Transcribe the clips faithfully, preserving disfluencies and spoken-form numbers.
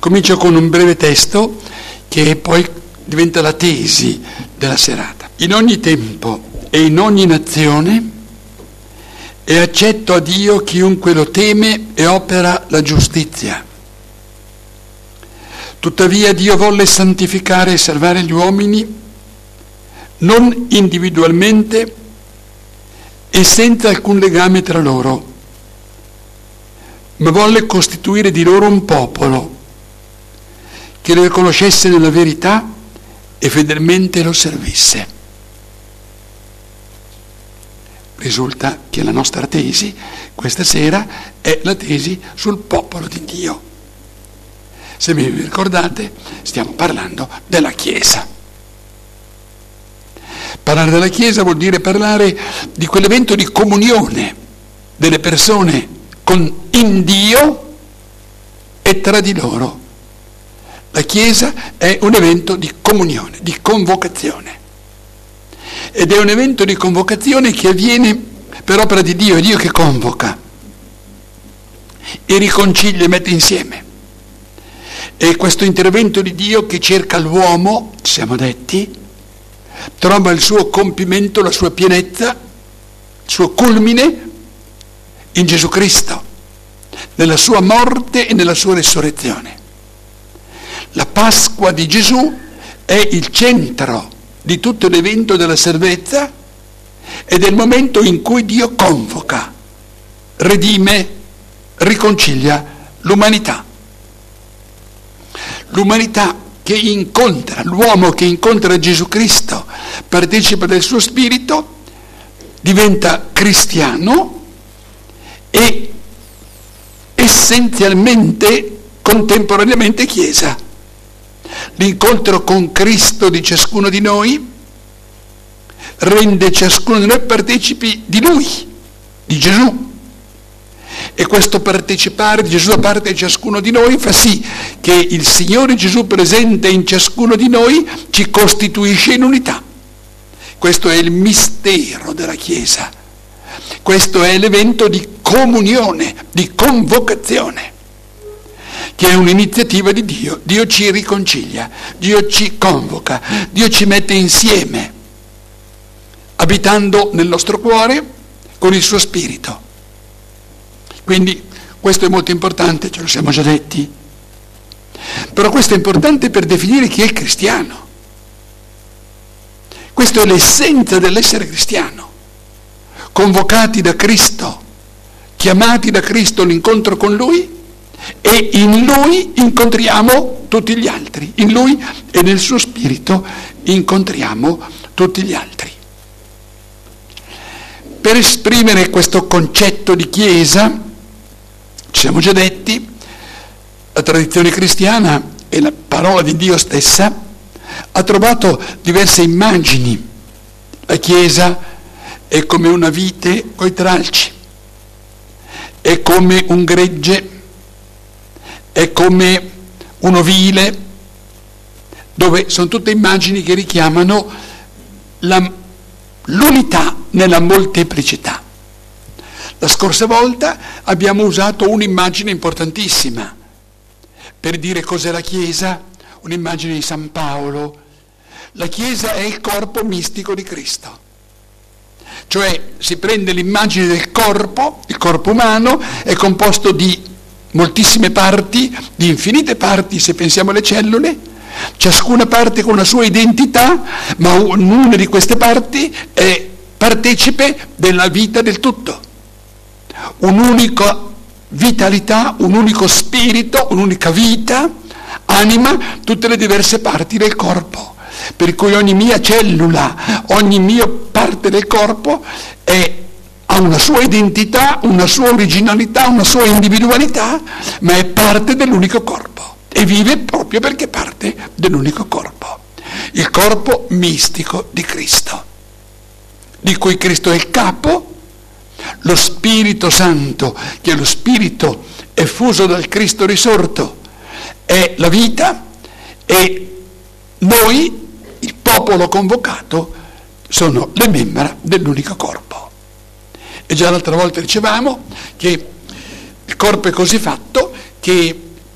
Comincio con un breve testo che poi diventa la tesi della serata. In ogni tempo e in ogni nazione è accetto a Dio chiunque lo teme e opera la giustizia. Tuttavia Dio volle santificare e salvare gli uomini non individualmente e senza alcun legame tra loro, ma volle costituire di loro un popolo che lo riconoscesse nella verità e fedelmente lo servisse. Risulta che la nostra tesi questa sera è la tesi sul popolo di Dio. Se vi ricordate, stiamo parlando della Chiesa. Parlare della Chiesa vuol dire parlare di quell'evento di comunione delle persone con in Dio e tra di loro. La Chiesa è un evento di comunione, di convocazione. Ed è un evento di convocazione che avviene per opera di Dio, è Dio che convoca e riconcilia e mette insieme. E questo intervento di Dio che cerca l'uomo, ci siamo detti, trova il suo compimento, la sua pienezza, il suo culmine in Gesù Cristo, nella sua morte e nella sua resurrezione. La Pasqua di Gesù è il centro di tutto l'evento della salvezza ed è il momento in cui Dio convoca, redime, riconcilia l'umanità. L'umanità che incontra, l'uomo che incontra Gesù Cristo, partecipa del suo spirito, diventa cristiano e essenzialmente, contemporaneamente Chiesa. L'incontro con Cristo di ciascuno di noi rende ciascuno di noi partecipi di Lui, di Gesù. E questo partecipare di Gesù da parte di ciascuno di noi fa sì che il Signore Gesù presente in ciascuno di noi ci costituisce in unità. Questo è il mistero della Chiesa. Questo è l'evento di comunione, di convocazione, che è un'iniziativa di Dio. Dio ci riconcilia, Dio ci convoca, Dio ci mette insieme, abitando nel nostro cuore con il suo spirito. Quindi questo è molto importante, ce lo siamo già detti. Però questo è importante per definire chi è il cristiano. Questa è l'essenza dell'essere cristiano. Convocati da Cristo, chiamati da Cristo all'incontro con Lui, e in Lui incontriamo tutti gli altri. In Lui e nel suo spirito incontriamo tutti gli altri. Per esprimere questo concetto di Chiesa, ci siamo già detti, la tradizione cristiana e la parola di Dio stessa ha trovato diverse immagini. La Chiesa è come una vite coi tralci, è come un gregge, è come un ovile, dove sono tutte immagini che richiamano la, l'unità nella molteplicità. La scorsa volta abbiamo usato un'immagine importantissima per dire cos'è la Chiesa, un'immagine di San Paolo. La Chiesa è il corpo mistico di Cristo. Cioè si prende l'immagine del corpo, il corpo umano è composto di moltissime parti, di infinite parti se pensiamo alle cellule, ciascuna parte con la sua identità, ma ognuna di queste parti è partecipe della vita del tutto. Un'unica vitalità, un unico spirito, un'unica vita anima tutte le diverse parti del corpo, per cui ogni mia cellula, ogni mia parte del corpo è, ha una sua identità, una sua originalità, una sua individualità, ma è parte dell'unico corpo e vive proprio perché è parte dell'unico corpo, il corpo mistico di Cristo, di cui Cristo è il capo. Lo Spirito Santo, che è lo Spirito effuso dal Cristo risorto, è la vita, e noi, il popolo convocato, sono le membra dell'unico corpo. E già l'altra volta dicevamo che il corpo è così fatto che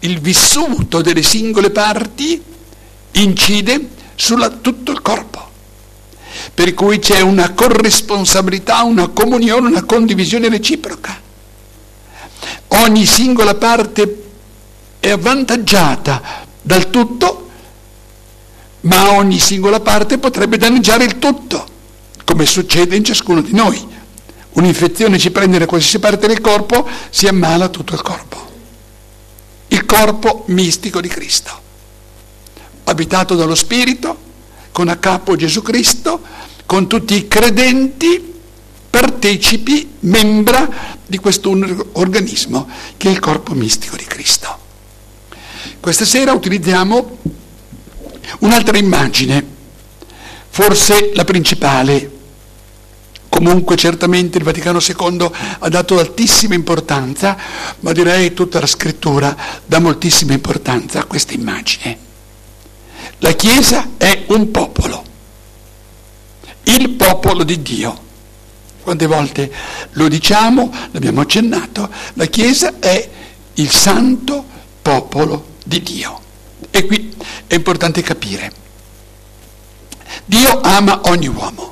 il vissuto delle singole parti incide su tutto il corpo, per cui c'è una corresponsabilità, una comunione, una condivisione reciproca. Ogni singola parte è avvantaggiata dal tutto, ma ogni singola parte potrebbe danneggiare il tutto, come succede in ciascuno di noi. Un'infezione ci prende da qualsiasi parte del corpo, si ammala tutto il corpo. Il corpo mistico di Cristo, abitato dallo Spirito, con a capo Gesù Cristo, con tutti i credenti, partecipi, membra di questo organismo che è il corpo mistico di Cristo. Questa sera utilizziamo un'altra immagine, forse la principale. Comunque certamente il Vaticano secondo ha dato altissima importanza, ma direi tutta la scrittura dà moltissima importanza a questa immagine. La Chiesa è un popolo, il popolo di Dio. Quante volte lo diciamo, l'abbiamo accennato, la Chiesa è il santo popolo di Dio. E qui è importante capire, Dio ama ogni uomo.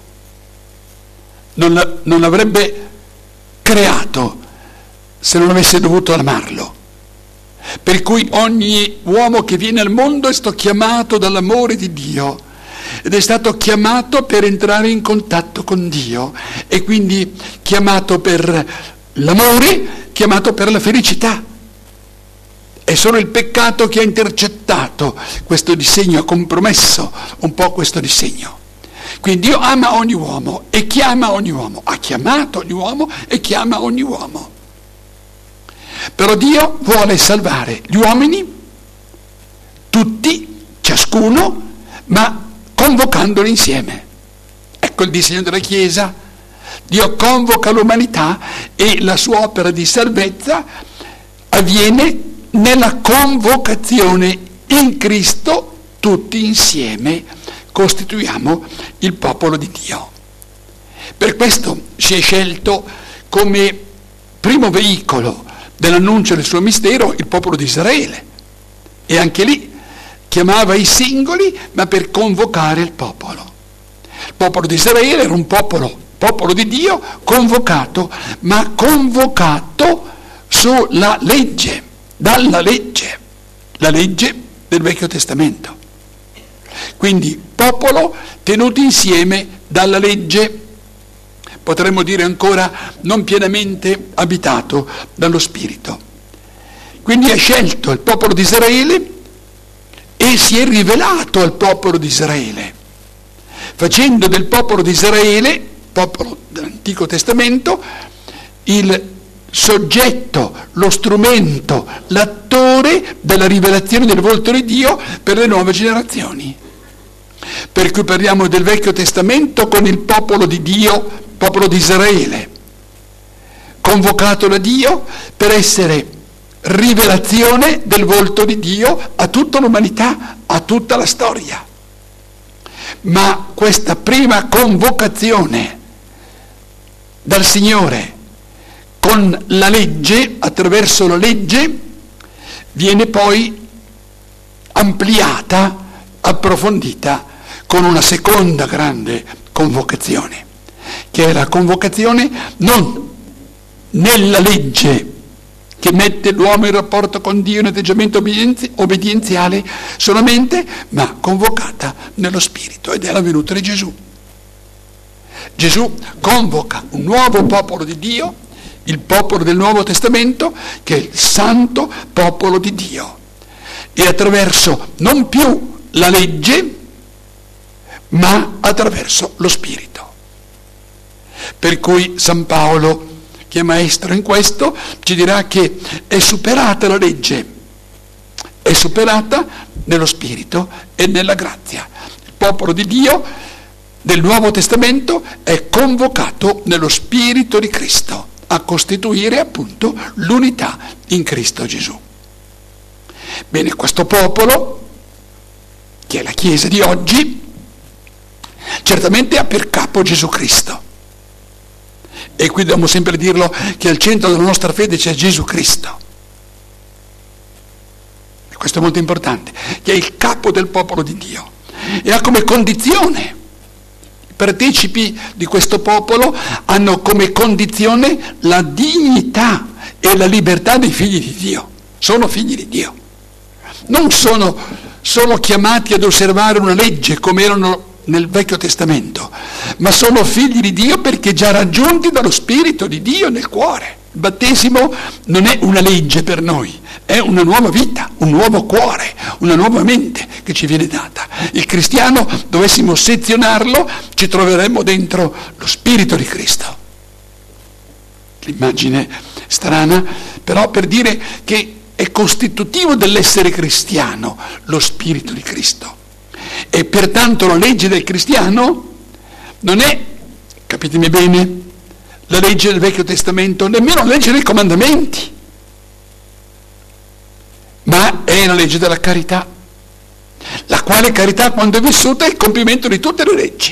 Non, non l'avrebbe creato se non avesse dovuto amarlo. Per cui ogni uomo che viene al mondo è stato chiamato dall'amore di Dio ed è stato chiamato per entrare in contatto con Dio e quindi chiamato per l'amore, chiamato per la felicità. È solo il peccato che ha intercettato questo disegno, ha compromesso un po' questo disegno. Quindi Dio ama ogni uomo e chiama ogni uomo, ha chiamato ogni uomo e chiama ogni uomo. Però Dio vuole salvare gli uomini, tutti, ciascuno, ma convocandoli insieme. Ecco il disegno della Chiesa. Dio convoca l'umanità e la sua opera di salvezza avviene nella convocazione in Cristo, tutti insieme costituiamo il popolo di Dio. Per questo si è scelto come primo veicolo dell'annuncio del suo mistero il popolo di Israele, e anche lì chiamava i singoli ma per convocare il popolo. Il popolo di Israele era un popolo, popolo di Dio convocato, ma convocato sulla legge, dalla legge, la legge del Vecchio Testamento. Quindi popolo tenuto insieme dalla legge, potremmo dire ancora non pienamente abitato dallo Spirito. Quindi ha scelto il popolo di Israele e si è rivelato al popolo di Israele, facendo del popolo di Israele, popolo dell'Antico Testamento, il soggetto, lo strumento, l'attore della rivelazione del volto di Dio per le nuove generazioni. Per cui parliamo del Vecchio Testamento con il popolo di Dio, popolo di Israele, convocato da Dio per essere rivelazione del volto di Dio a tutta l'umanità, a tutta la storia. Ma questa prima convocazione dal Signore con la legge, attraverso la legge, viene poi ampliata, approfondita con una seconda grande convocazione, che è la convocazione non nella legge che mette l'uomo in rapporto con Dio in atteggiamento obbedienzi, obbedienziale solamente, ma convocata nello Spirito, ed è la venuta di Gesù. Gesù convoca un nuovo popolo di Dio, il popolo del Nuovo Testamento, che è il santo popolo di Dio, e attraverso non più la legge, ma attraverso lo Spirito. Per cui San Paolo, che è maestro in questo, ci dirà che è superata la legge, è superata nello Spirito e nella grazia. Il popolo di Dio del Nuovo Testamento è convocato nello Spirito di Cristo a costituire appunto l'unità in Cristo Gesù. Bene, questo popolo, che è la Chiesa di oggi, certamente ha per capo Gesù Cristo. E qui dobbiamo sempre dirlo che al centro della nostra fede c'è Gesù Cristo. questo è molto importante, che è il capo del popolo di Dio, e ha come condizione, i partecipi di questo popolo hanno come condizione la dignità e la libertà dei figli di Dio. Sono figli di Dio, non sono solo chiamati ad osservare una legge come erano nel Vecchio Testamento, ma sono figli di Dio perché già raggiunti dallo Spirito di Dio nel cuore. Il battesimo non è una legge per noi, è una nuova vita, un nuovo cuore, una nuova mente che ci viene data. Il cristiano, dovessimo sezionarlo, ci troveremmo dentro lo Spirito di Cristo. L'immagine strana, però, per dire che è costitutivo dell'essere cristiano lo Spirito di Cristo. E pertanto la legge del cristiano non è, capitemi bene, la legge del Vecchio Testamento, nemmeno la legge dei comandamenti, ma è la legge della carità, la quale carità, quando è vissuta, è il compimento di tutte le leggi,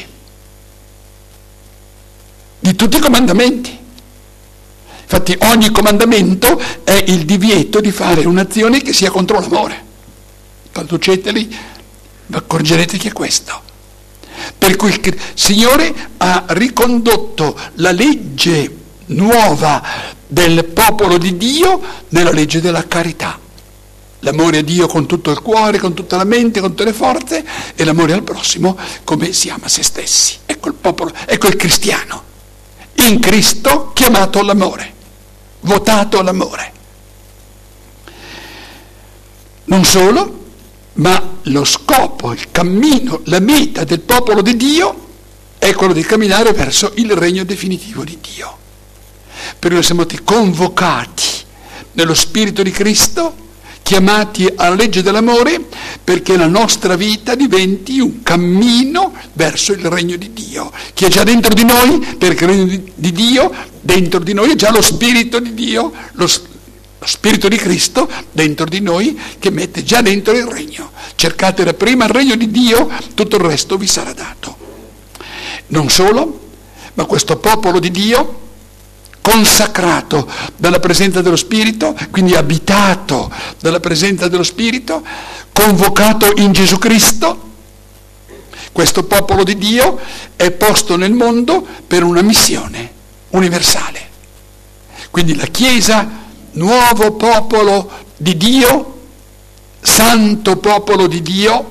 di tutti i comandamenti. Infatti ogni comandamento è il divieto di fare un'azione che sia contro l'amore. Traduceteli, vi accorgerete che è questo. Per cui il Signore ha ricondotto la legge nuova del popolo di Dio nella legge della carità. L'amore a Dio con tutto il cuore, con tutta la mente, con tutte le forze, e l'amore al prossimo come si ama se stessi. Ecco il popolo, ecco il cristiano. In Cristo chiamato all'amore, votato all'amore. Non solo, ma lo scopo, il cammino, la meta del popolo di Dio è quello di camminare verso il regno definitivo di Dio. Per noi siamo stati convocati nello Spirito di Cristo, chiamati alla legge dell'amore, perché la nostra vita diventi un cammino verso il regno di Dio, che è già dentro di noi, perché il regno di Dio dentro di noi è già lo Spirito di Dio, lo, lo Spirito di Cristo dentro di noi, che mette già dentro il regno. Cercate da prima il regno di Dio, tutto il resto vi sarà dato. Non solo, ma questo popolo di Dio, consacrato dalla presenza dello Spirito, quindi abitato dalla presenza dello Spirito, convocato in Gesù Cristo, questo popolo di Dio è posto nel mondo per una missione universale. Quindi la Chiesa, nuovo popolo di Dio, santo popolo di Dio,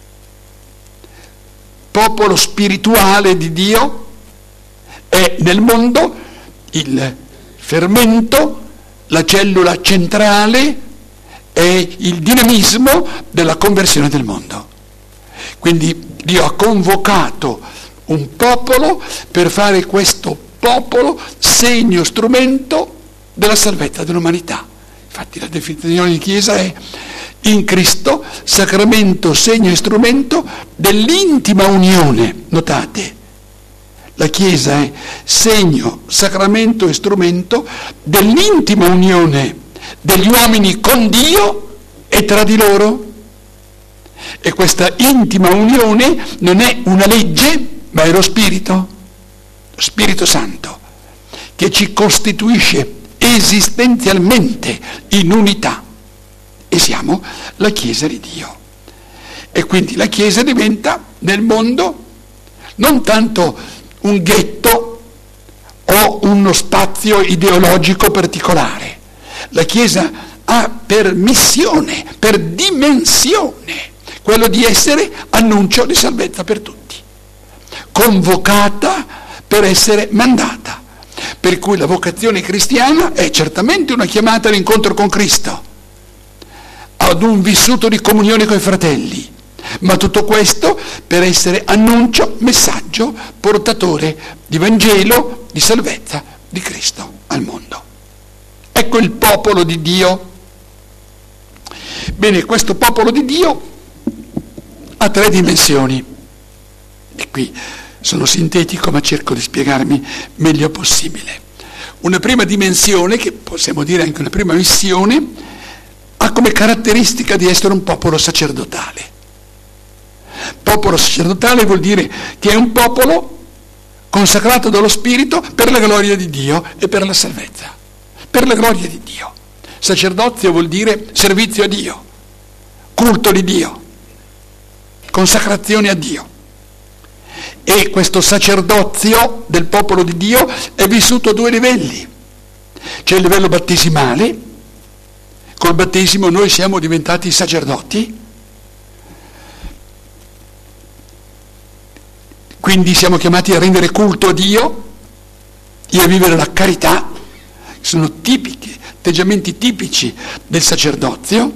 popolo spirituale di Dio, è nel mondo il fermento, la cellula centrale e il dinamismo della conversione del mondo. Quindi Dio ha convocato un popolo per fare questo popolo segno, strumento della salvezza dell'umanità. Infatti la definizione di Chiesa è in Cristo, sacramento, segno e strumento dell'intima unione. Notate, la Chiesa è segno, sacramento e strumento dell'intima unione degli uomini con Dio e tra di loro. E questa intima unione non è una legge, ma è lo Spirito, lo Spirito Santo, che ci costituisce esistenzialmente in unità. E siamo la Chiesa di Dio. E quindi la Chiesa diventa nel mondo non tanto un ghetto o uno spazio ideologico particolare. La Chiesa ha per missione, per dimensione, quello di essere annuncio di salvezza per tutti, convocata per essere mandata. Per cui la vocazione cristiana è certamente una chiamata all'incontro con Cristo, ad un vissuto di comunione con i fratelli, ma tutto questo per essere annuncio, messaggio, portatore di Vangelo, di salvezza di Cristo al mondo. Ecco il popolo di Dio. Bene, questo popolo di Dio ha tre dimensioni. E qui sono sintetico, ma cerco di spiegarmi meglio possibile. Una prima dimensione, che possiamo dire anche una prima missione, ha come caratteristica di essere un popolo sacerdotale. Popolo sacerdotale vuol dire che è un popolo consacrato dallo Spirito per la gloria di Dio e per la salvezza. Per la gloria di Dio. Sacerdozio vuol dire servizio a Dio. culto di Dio, consacrazione a Dio. E questo sacerdozio del popolo di Dio è vissuto a due livelli. C'è il livello battesimale, col battesimo noi siamo diventati sacerdoti, quindi siamo chiamati a rendere culto a Dio e a vivere la carità, sono tipici, atteggiamenti tipici del sacerdozio,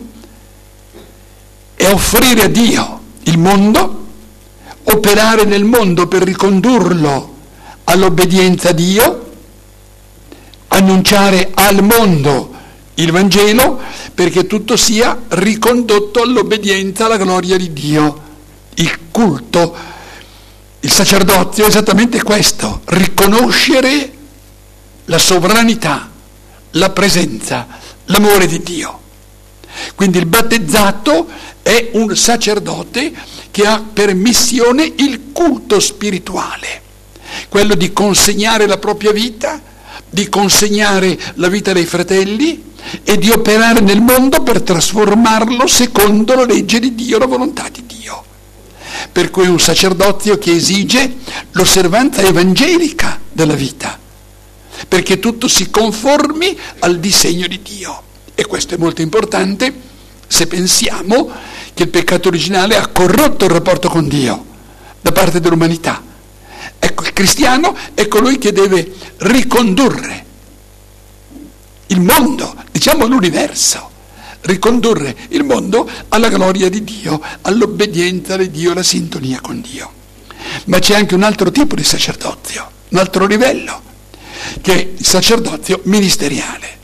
e offrire a Dio il mondo, operare nel mondo per ricondurlo all'obbedienza a Dio, annunciare al mondo il Vangelo perché tutto sia ricondotto all'obbedienza, alla gloria di Dio. Il culto, il sacerdozio è esattamente questo: riconoscere la sovranità, la presenza, l'amore di Dio. Quindi il battezzato è un sacerdote che ha per missione il culto spirituale, quello di consegnare la propria vita, di consegnare la vita dei fratelli e di operare nel mondo per trasformarlo secondo la legge di Dio, la volontà di Dio. Per cui è un sacerdozio che esige l'osservanza evangelica della vita, perché tutto si conformi al disegno di Dio. E questo è molto importante se pensiamo che il peccato originale ha corrotto il rapporto con Dio da parte dell'umanità. Ecco, il cristiano è colui che deve ricondurre il mondo, diciamo l'universo, ricondurre il mondo alla gloria di Dio, all'obbedienza di Dio, alla sintonia con Dio. Ma c'è anche un altro tipo di sacerdozio, un altro livello, che è il sacerdozio ministeriale.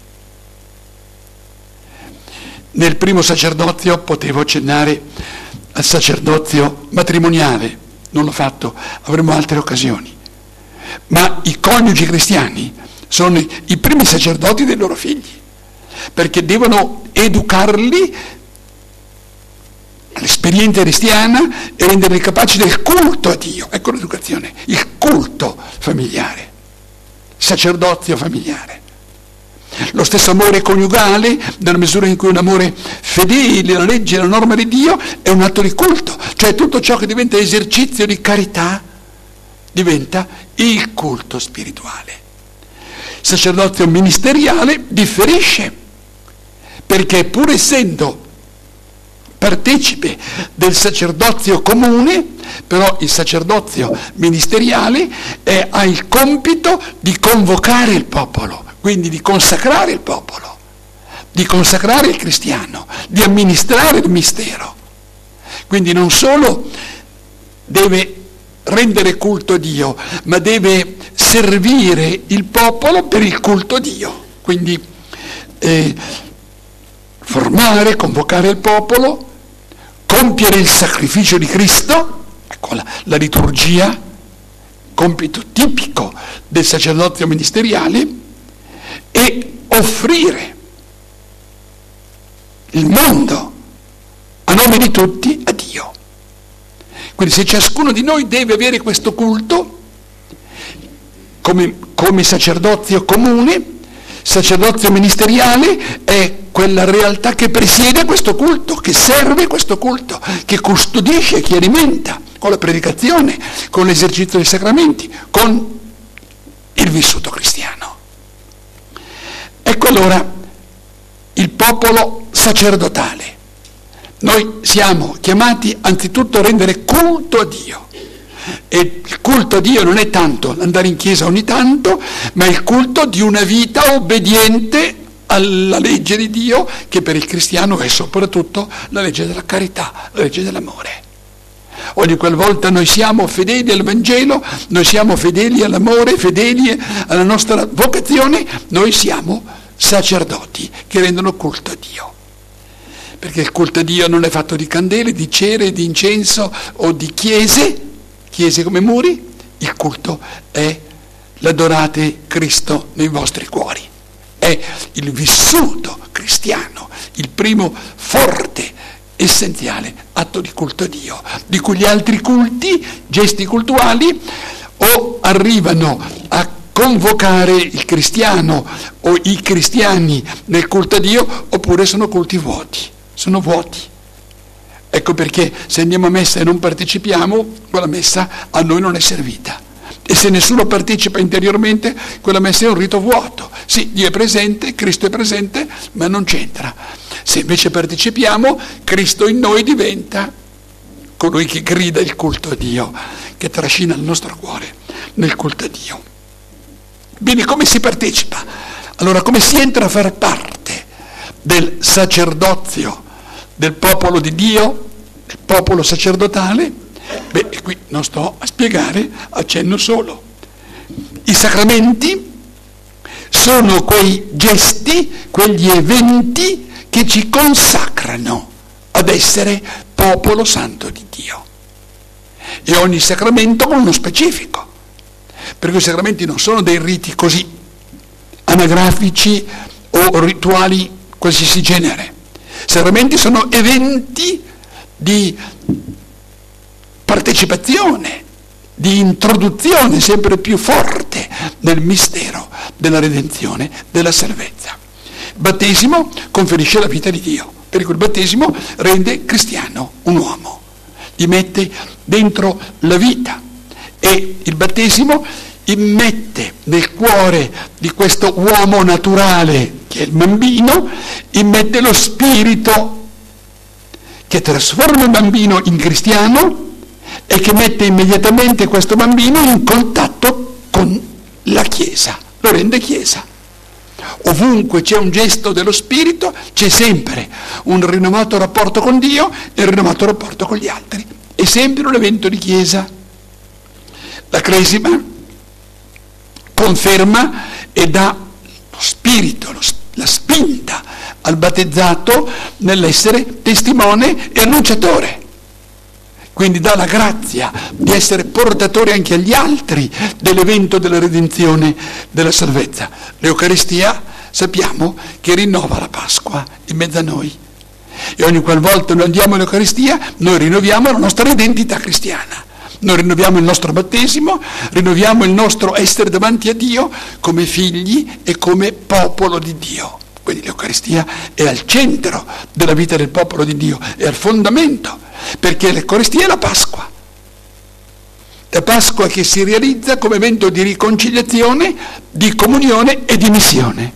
Nel primo sacerdozio potevo accennare al sacerdozio matrimoniale, non l'ho fatto, avremo altre occasioni. Ma i coniugi cristiani sono i primi sacerdoti dei loro figli, perché devono educarli all'esperienza cristiana e renderli capaci del culto a Dio. Ecco l'educazione, il culto familiare, sacerdozio familiare. Lo stesso amore coniugale, nella misura in cui un amore fedele alla legge e alla norma di Dio, è un atto di culto, cioè tutto ciò che diventa esercizio di carità diventa il culto spirituale. Il sacerdozio ministeriale differisce, perché pur essendo partecipe del sacerdozio comune, però il sacerdozio ministeriale è, ha il compito di convocare il popolo, quindi di consacrare il popolo, di consacrare il cristiano, di amministrare il mistero. Quindi non solo deve rendere culto a Dio, ma deve servire il popolo per il culto a Dio. Quindi eh, formare, convocare il popolo, compiere il sacrificio di Cristo, ecco la, la liturgia, compito tipico del sacerdozio ministeriale, e offrire il mondo a nome di tutti a Dio. Quindi se ciascuno di noi deve avere questo culto come, come sacerdozio comune, sacerdozio ministeriale è quella realtà che presiede questo culto, che serve questo culto, che custodisce, che alimenta con la predicazione, con l'esercizio dei sacramenti, con il vissuto cristiano. Ecco allora il popolo sacerdotale. Noi siamo chiamati anzitutto a rendere culto a Dio. E il culto a Dio non è tanto andare in chiesa ogni tanto, ma il culto di una vita obbediente alla legge di Dio, che per il cristiano è soprattutto la legge della carità, la legge dell'amore. Ogni qualvolta noi siamo fedeli al Vangelo, noi siamo fedeli all'amore, fedeli alla nostra vocazione, noi siamo sacerdoti che rendono culto a Dio. Perché il culto a Dio non è fatto di candele, di cere, di incenso o di chiese, chiese come muri. Il culto è l'adorate Cristo nei vostri cuori. È il vissuto cristiano, il primo forte, essenziale atto di culto a Dio, di cui gli altri culti, gesti cultuali, o arrivano a convocare il cristiano o i cristiani nel culto a Dio, oppure sono culti vuoti, sono vuoti. Ecco perché se andiamo a messa e non partecipiamo, quella messa a noi non è servita. E se nessuno partecipa interiormente, quella messa è un rito vuoto. Sì, Dio è presente, Cristo è presente, ma non c'entra. Se invece partecipiamo, Cristo in noi diventa colui che grida il culto a Dio, che trascina il nostro cuore nel culto a Dio. Bene, come si partecipa? Allora, come si entra a far parte del sacerdozio del popolo di Dio, del popolo sacerdotale? Beh, qui non sto a spiegare, accenno solo. I sacramenti sono quei gesti, quegli eventi che ci consacrano ad essere popolo santo di Dio. E ogni sacramento ha uno specifico, perché i sacramenti non sono dei riti così anagrafici o rituali qualsiasi genere. I sacramenti sono eventi di partecipazione, di introduzione sempre più forte nel mistero della redenzione, della salvezza. Il battesimo conferisce la vita di Dio, per cui il battesimo rende cristiano un uomo, gli mette dentro la vita, e il battesimo immette nel cuore di questo uomo naturale che è il bambino, immette lo spirito che trasforma il bambino in cristiano e che mette immediatamente questo bambino in contatto con la Chiesa, lo rende Chiesa. Ovunque c'è un gesto dello Spirito, c'è sempre un rinnovato rapporto con Dio e un rinnovato rapporto con gli altri. È sempre un evento di Chiesa. La Cresima conferma e dà lo spirito, lo, la spinta al battezzato nell'essere testimone e annunciatore. Quindi dà la grazia di essere portatore anche agli altri dell'evento della redenzione, della salvezza. L'Eucaristia sappiamo che rinnova la Pasqua in mezzo a noi. E ogni qualvolta noi andiamo all'Eucaristia, noi rinnoviamo la nostra identità cristiana. Noi rinnoviamo il nostro battesimo, rinnoviamo il nostro essere davanti a Dio come figli e come popolo di Dio. Quindi l'Eucaristia è al centro della vita del popolo di Dio, è al fondamento, perché l'Eucaristia è la Pasqua. La Pasqua che si realizza come evento di riconciliazione, di comunione e di missione.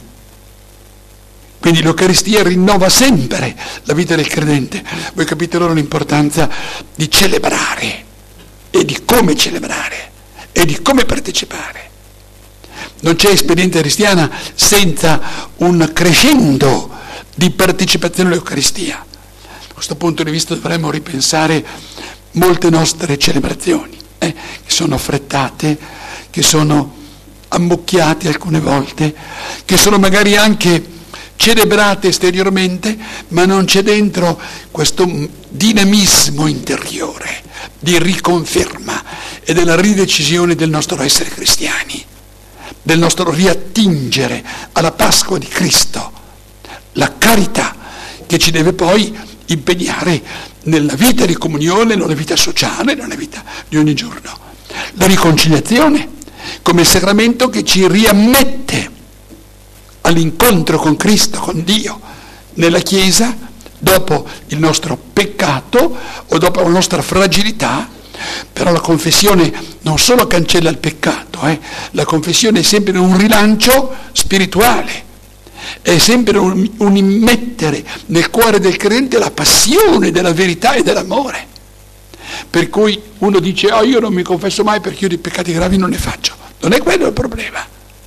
Quindi l'Eucaristia rinnova sempre la vita del credente. Voi capite allora l'importanza di celebrare e di come celebrare e di come partecipare. Non c'è esperienza cristiana senza un crescendo di partecipazione all'Eucaristia. Da questo punto di vista dovremmo ripensare molte nostre celebrazioni, eh, che sono affrettate, che sono ammucchiate alcune volte, che sono magari anche celebrate esteriormente, ma non c'è dentro questo dinamismo interiore di riconferma e della ridecisione del nostro essere cristiani, del nostro riattingere alla Pasqua di Cristo, la carità che ci deve poi impegnare nella vita di comunione, nella vita sociale, nella vita di ogni giorno. La riconciliazione come sacramento che ci riammette all'incontro con Cristo, con Dio, nella Chiesa, dopo il nostro peccato o dopo la nostra fragilità. Però la confessione non solo cancella il peccato, eh, la confessione è sempre un rilancio spirituale, è sempre un, un immettere nel cuore del credente la passione della verità e dell'amore. Per cui uno dice, oh, io non mi confesso mai perché io di peccati gravi non ne faccio. Non è quello il problema.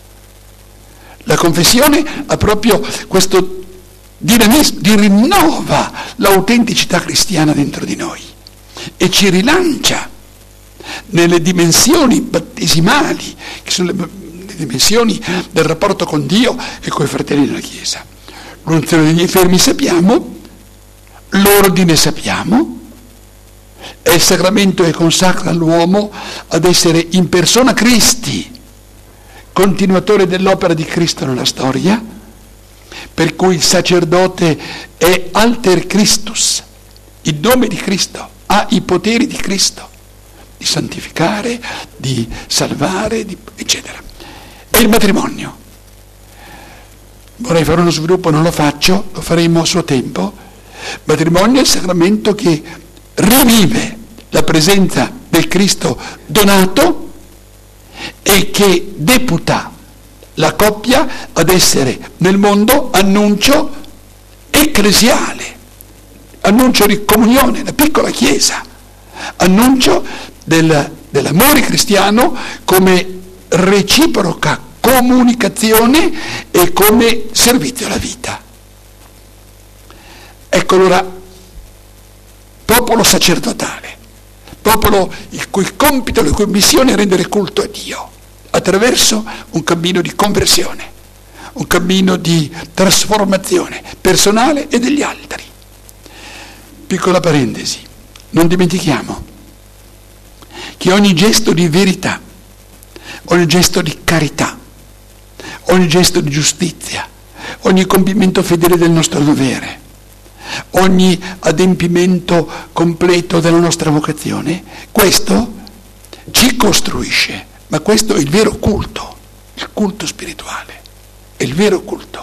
La confessione ha proprio questo dinamismo, di rinnova l'autenticità cristiana dentro di noi e ci rilancia nelle dimensioni battesimali, che sono le, le dimensioni del rapporto con Dio e con i fratelli della Chiesa. L'unzione degli infermi sappiamo, l'ordine sappiamo, è il sacramento che consacra l'uomo ad essere in persona Cristi, continuatore dell'opera di Cristo nella storia, per cui il sacerdote è alter Christus, il nome di Cristo, ha i poteri di Cristo, di santificare, di salvare, di, eccetera. E il matrimonio. Vorrei fare uno sviluppo, non lo faccio, lo faremo a suo tempo, Matrimonio è il sacramento che rivive la presenza del Cristo donato e che deputa la coppia ad essere nel mondo annuncio ecclesiale, annuncio di comunione, la piccola chiesa, annuncio del, dell'amore cristiano come reciproca comunicazione e come servizio alla vita. Ecco allora, popolo sacerdotale, popolo il cui compito, la cui missione è rendere culto a Dio attraverso un cammino di conversione, un cammino di trasformazione personale e degli altri. Piccola parentesi, non dimentichiamo che ogni gesto di verità, ogni gesto di carità, ogni gesto di giustizia, ogni compimento fedele del nostro dovere, ogni adempimento completo della nostra vocazione, questo ci costruisce, ma questo è il vero culto, il culto spirituale, è il vero culto.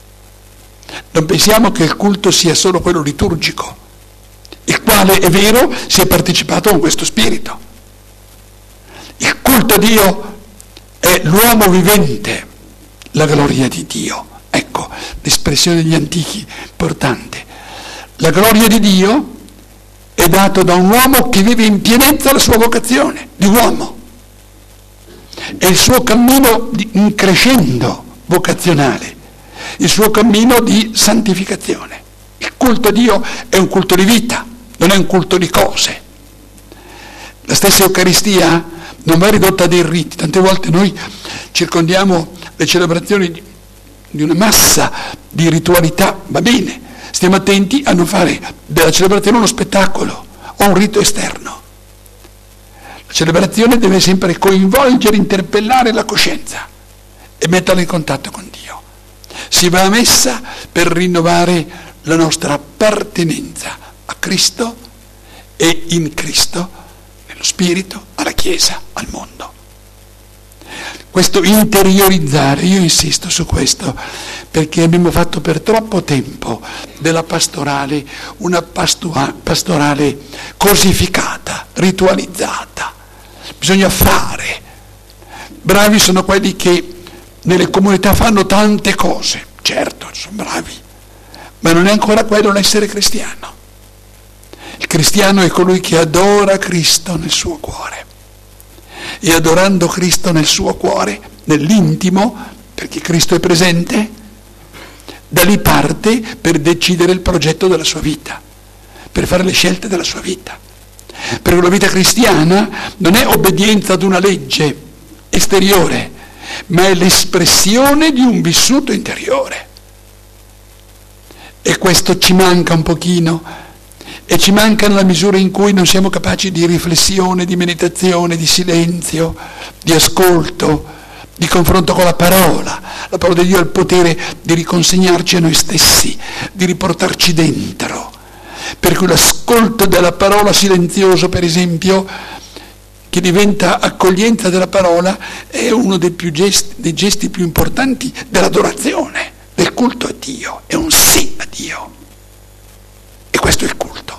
Non pensiamo che il culto sia solo quello liturgico, il quale è vero si è partecipato con questo spirito. Il culto a Dio è l'uomo vivente, la gloria di Dio. Ecco l'espressione degli antichi importante. La gloria di Dio è data da un uomo che vive in pienezza la sua vocazione di uomo. È il suo cammino di, in crescendo vocazionale, il suo cammino di santificazione. Il culto a Dio è un culto di vita, non è un culto di cose. La stessa Eucaristia non va ridotta a dei riti. Tante volte noi circondiamo le celebrazioni di, di una massa di ritualità, va bene, stiamo attenti a non fare della celebrazione uno spettacolo o un rito esterno. La celebrazione deve sempre coinvolgere, interpellare la coscienza e metterla in contatto con Dio. Si va a messa per rinnovare la nostra appartenenza a Cristo e in Cristo, nello Spirito, alla Chiesa, al mondo. Questo interiorizzare, io insisto su questo, perché abbiamo fatto per troppo tempo della pastorale una pastua, pastorale cosificata, ritualizzata. Bisogna fare. Bravi sono quelli che nelle comunità fanno tante cose, certo, sono bravi, ma non è ancora quello l'essere cristiano. Il cristiano è colui che adora Cristo nel suo cuore. E adorando Cristo nel suo cuore, nell'intimo, perché Cristo è presente, da lì parte per decidere il progetto della sua vita, per fare le scelte della sua vita. Perché la vita cristiana non è obbedienza ad una legge esteriore, ma è l'espressione di un vissuto interiore. E questo ci manca un pochino. E ci manca nella misura in cui non siamo capaci di riflessione, di meditazione, di silenzio, di ascolto, di confronto con la parola. La parola di Dio ha il potere di riconsegnarci a noi stessi, di riportarci dentro. Per cui l'ascolto della parola silenzioso, per esempio, che diventa accoglienza della parola, è uno dei, più gesti, dei gesti più importanti dell'adorazione, del culto a Dio. È un sì a Dio. E questo è il culto.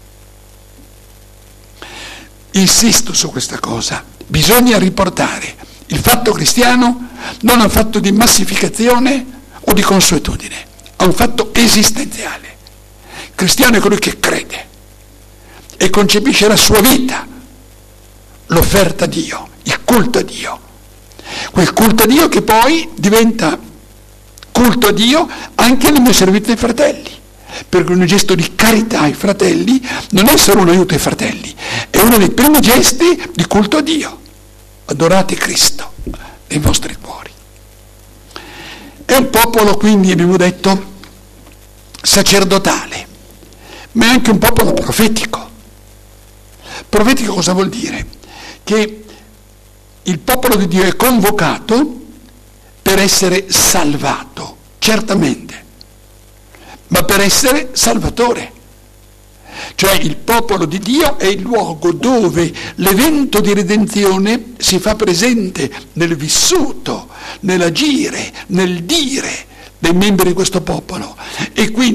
Insisto su questa cosa. Bisogna riportare il fatto cristiano non a un fatto di massificazione o di consuetudine, a un fatto esistenziale. Il cristiano è colui che crede e concepisce la sua vita, l'offerta a Dio, il culto a Dio. Quel culto a Dio che poi diventa culto a Dio anche nel mio servizio ai fratelli. Perché un gesto di carità ai fratelli non è solo un aiuto ai fratelli, è uno dei primi gesti di culto a Dio. Adorate Cristo nei vostri cuori. È un popolo, quindi, abbiamo detto, sacerdotale, ma è anche un popolo profetico. Profetico cosa vuol dire? Che il popolo di Dio è convocato per essere salvato, certamente, ma per essere salvatore. Cioè il popolo di Dio è il luogo dove l'evento di redenzione si fa presente nel vissuto, nell'agire, nel dire dei membri di questo popolo, e quindi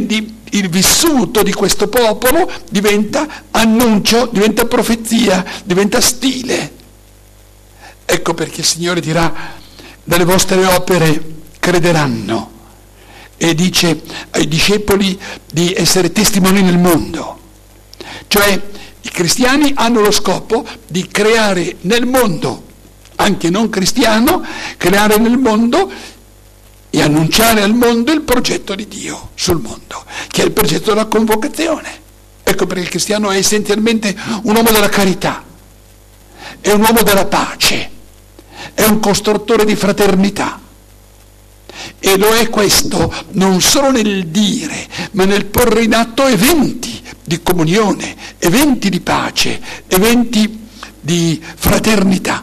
il vissuto di questo popolo diventa annuncio, diventa profezia, diventa stile. Ecco perché il Signore dirà: dalle vostre opere crederanno, e dice ai discepoli di essere testimoni nel mondo. Cioè i cristiani hanno lo scopo di creare nel mondo, anche non cristiano, creare nel mondo e annunciare al mondo il progetto di Dio sul mondo, che è il progetto della convocazione. Ecco perché il cristiano è essenzialmente un uomo della carità, è un uomo della pace, è un costruttore di fraternità. E lo è questo non solo nel dire, ma nel porre in atto eventi di comunione, eventi di pace, eventi di fraternità.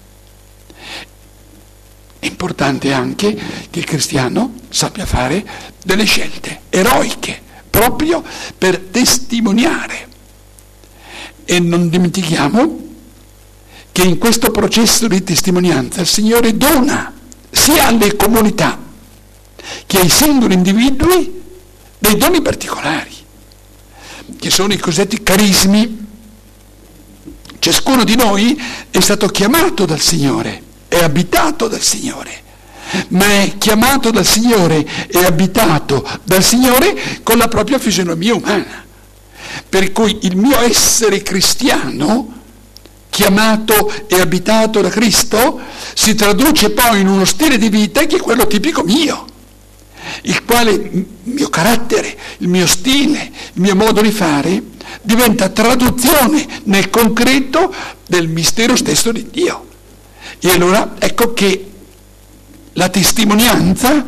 È importante anche che il cristiano sappia fare delle scelte eroiche, proprio per testimoniare. E non dimentichiamo che in questo processo di testimonianza il Signore dona sia alle comunità che ai singoli individui dei doni particolari, che sono i cosiddetti carismi. Ciascuno di noi è stato chiamato dal Signore, è abitato dal Signore, ma è chiamato dal Signore e abitato dal Signore con la propria fisionomia umana. Per cui il mio essere cristiano, chiamato e abitato da Cristo, si traduce poi in uno stile di vita che è quello tipico mio, il quale il mio carattere, il mio stile, il mio modo di fare diventa traduzione nel concreto del mistero stesso di Dio. E allora ecco che la testimonianza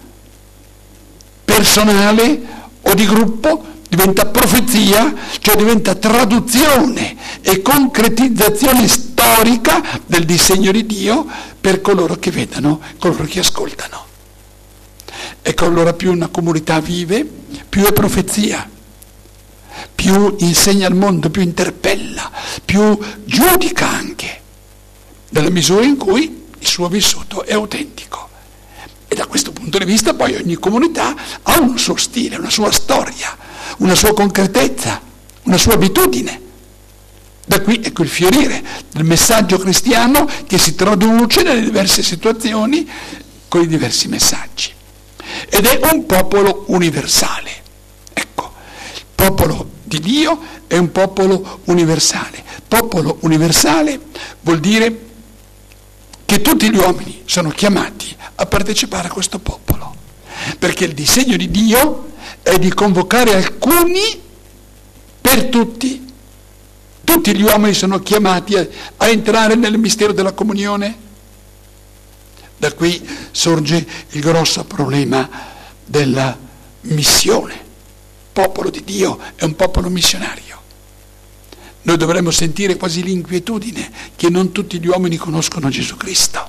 personale o di gruppo diventa profezia, cioè diventa traduzione e concretizzazione storica del disegno di Dio per coloro che vedono, coloro che ascoltano. Ecco, allora più una comunità vive, più è profezia, più insegna al mondo, più interpella, più giudica anche, nella misura in cui il suo vissuto è autentico. E da questo punto di vista poi ogni comunità ha un suo stile, una sua storia, una sua concretezza, una sua abitudine. Da qui ecco il fiorire del messaggio cristiano che si traduce nelle diverse situazioni con i diversi messaggi. Ed è un popolo universale. Ecco, il popolo di Dio è un popolo universale. Popolo universale vuol dire che tutti gli uomini sono chiamati a partecipare a questo popolo, perché il disegno di Dio è di convocare alcuni per tutti. Tutti gli uomini sono chiamati a, a entrare nel mistero della comunione. Da qui sorge il grosso problema della missione. Il popolo di Dio è un popolo missionario. Noi dovremmo sentire quasi l'inquietudine che non tutti gli uomini conoscono Gesù Cristo.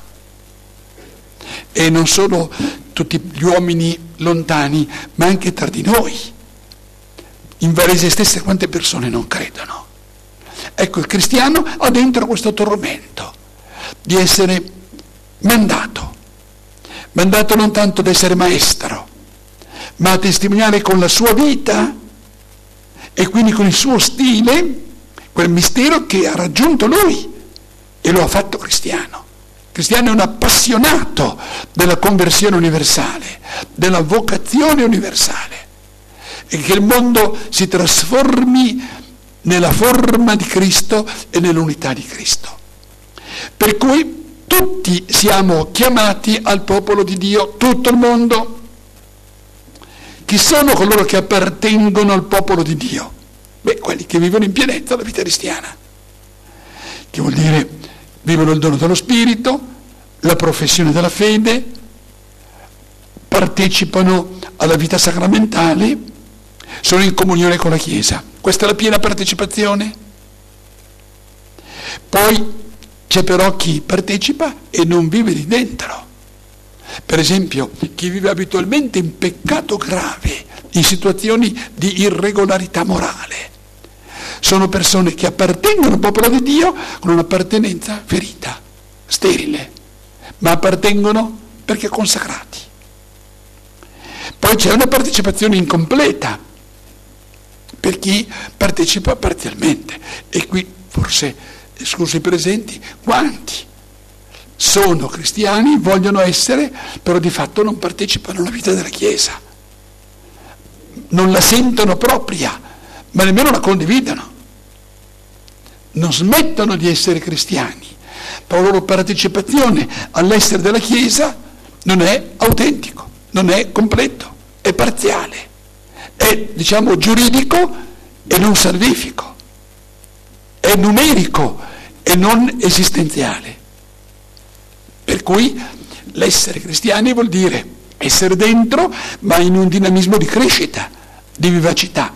E non solo tutti gli uomini lontani, ma anche tra di noi. In Varese stesse quante persone non credono. Ecco, il cristiano ha dentro questo tormento di essere mandato. Mandato non tanto ad essere maestro, ma a testimoniare con la sua vita e quindi con il suo stile quel mistero che ha raggiunto lui e lo ha fatto cristiano. Il cristiano è un appassionato della conversione universale, della vocazione universale, e che il mondo si trasformi nella forma di Cristo e nell'unità di Cristo. Per cui tutti siamo chiamati al popolo di Dio, tutto il mondo. Chi sono coloro che appartengono al popolo di Dio? Beh, quelli che vivono in pienezza la vita cristiana, che vuol dire vivono il dono dello Spirito, la professione della fede, partecipano alla vita sacramentale, sono in comunione con la Chiesa. Questa è la piena partecipazione. Poi c'è però chi partecipa e non vive lì dentro. Per esempio, chi vive abitualmente in peccato grave, in situazioni di irregolarità morale. Sono persone che appartengono al popolo di Dio con un'appartenenza ferita, sterile, ma appartengono perché consacrati. Poi c'è una partecipazione incompleta, per chi partecipa parzialmente. E qui forse, scusi i presenti, quanti sono cristiani, vogliono essere, però di fatto non partecipano alla vita della Chiesa, non la sentono propria, ma nemmeno la condividono, non smettono di essere cristiani, però la loro partecipazione all'essere della Chiesa non è autentico, non è completo, è parziale, è, diciamo, giuridico e non salvifico, è numerico e non esistenziale. Per cui l'essere cristiani vuol dire essere dentro, ma in un dinamismo di crescita, di vivacità.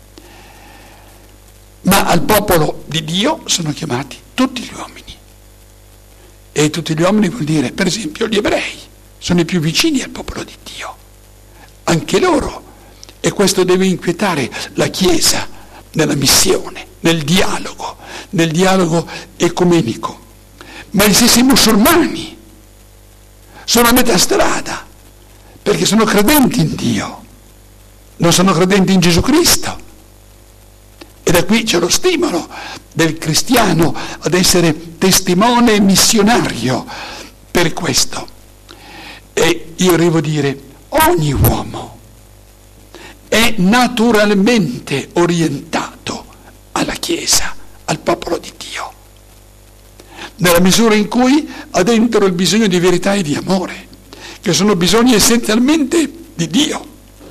Ma al popolo di Dio sono chiamati tutti gli uomini. E tutti gli uomini vuol dire, per esempio, gli ebrei sono i più vicini al popolo di Dio. Anche loro. E questo deve inquietare la Chiesa nella missione, nel dialogo, nel dialogo ecumenico. Ma gli stessi musulmani sono a metà strada, perché sono credenti in Dio, non sono credenti in Gesù Cristo. E da qui c'è lo stimolo del cristiano ad essere testimone e missionario per questo. E io arrivo a dire, ogni uomo è naturalmente orientato alla Chiesa, al popolo di Dio, nella misura in cui ha dentro il bisogno di verità e di amore, che sono bisogni essenzialmente di Dio.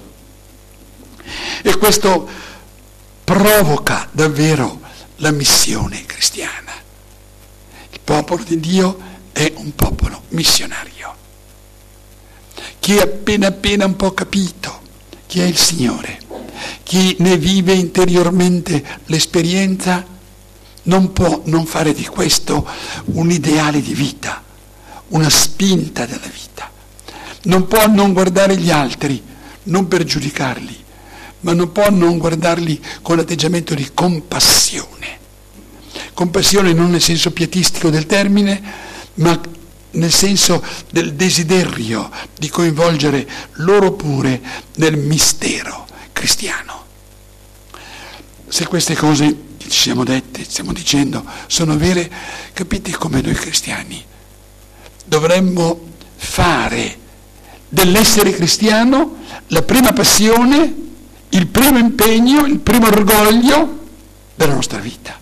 E questo provoca davvero la missione cristiana. Il popolo di Dio è un popolo missionario. Chi ha appena appena un po' capito chi è il Signore, chi ne vive interiormente l'esperienza, non può non fare di questo un ideale di vita, una spinta della vita. Non può non guardare gli altri, non per giudicarli, ma non può non guardarli con atteggiamento di compassione. Compassione non nel senso pietistico del termine, ma nel senso del desiderio di coinvolgere loro pure nel mistero cristiano. Se queste cose che ci siamo dette, stiamo dicendo, sono vere, capite come noi cristiani dovremmo fare dell'essere cristiano la prima passione, il primo impegno, il primo orgoglio della nostra vita.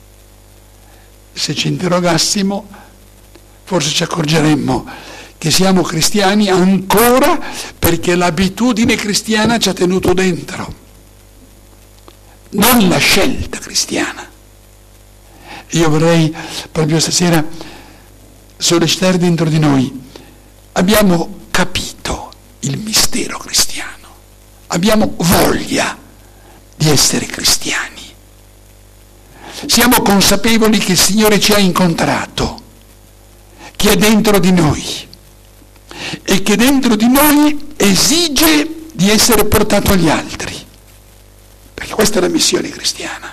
Se ci interrogassimo, forse ci accorgeremmo che siamo cristiani ancora perché l'abitudine cristiana ci ha tenuto dentro, non la scelta cristiana. Io vorrei proprio stasera sollecitare dentro di noi, abbiamo capito il mistero cristiano, abbiamo voglia di essere cristiani, siamo consapevoli che il Signore ci ha incontrato, che è dentro di noi e che dentro di noi esige di essere portato agli altri. Perché questa è la missione cristiana.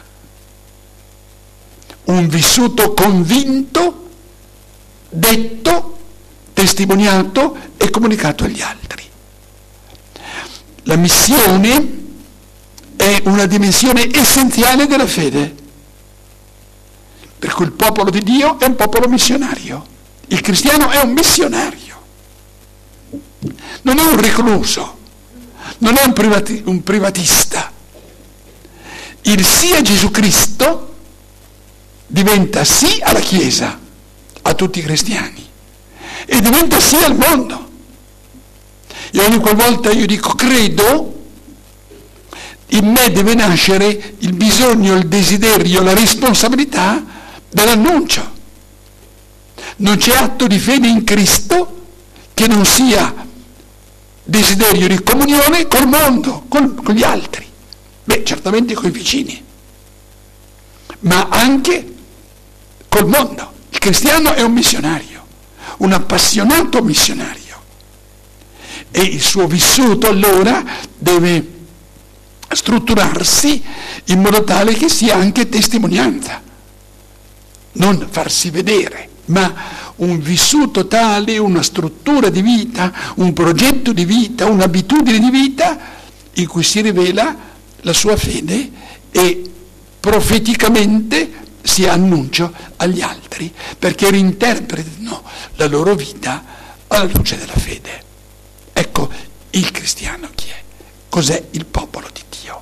Un vissuto convinto, detto, testimoniato e comunicato agli altri. La missione è una dimensione essenziale della fede. Per cui il popolo di Dio è un popolo missionario. Il cristiano è un missionario. Non è un recluso, non è un, privati- un privatista. Il sì a Gesù Cristo diventa sì alla Chiesa, a tutti i cristiani, e diventa sì al mondo. E ogni qualvolta io dico credo, in me deve nascere il bisogno, il desiderio, la responsabilità dell'annuncio. Non c'è atto di fede in Cristo che non sia desiderio di comunione col mondo, con, con gli altri. Beh, certamente con i vicini, ma anche col mondo. Il cristiano è un missionario, un appassionato missionario, e il suo vissuto allora deve strutturarsi in modo tale che sia anche testimonianza, non farsi vedere, ma un vissuto tale, una struttura di vita, un progetto di vita, un'abitudine di vita in cui si rivela la sua fede e profeticamente sia annuncio agli altri, perché reinterpretino la loro vita alla luce della fede. Ecco il cristiano chi è, cos'è il popolo di Dio.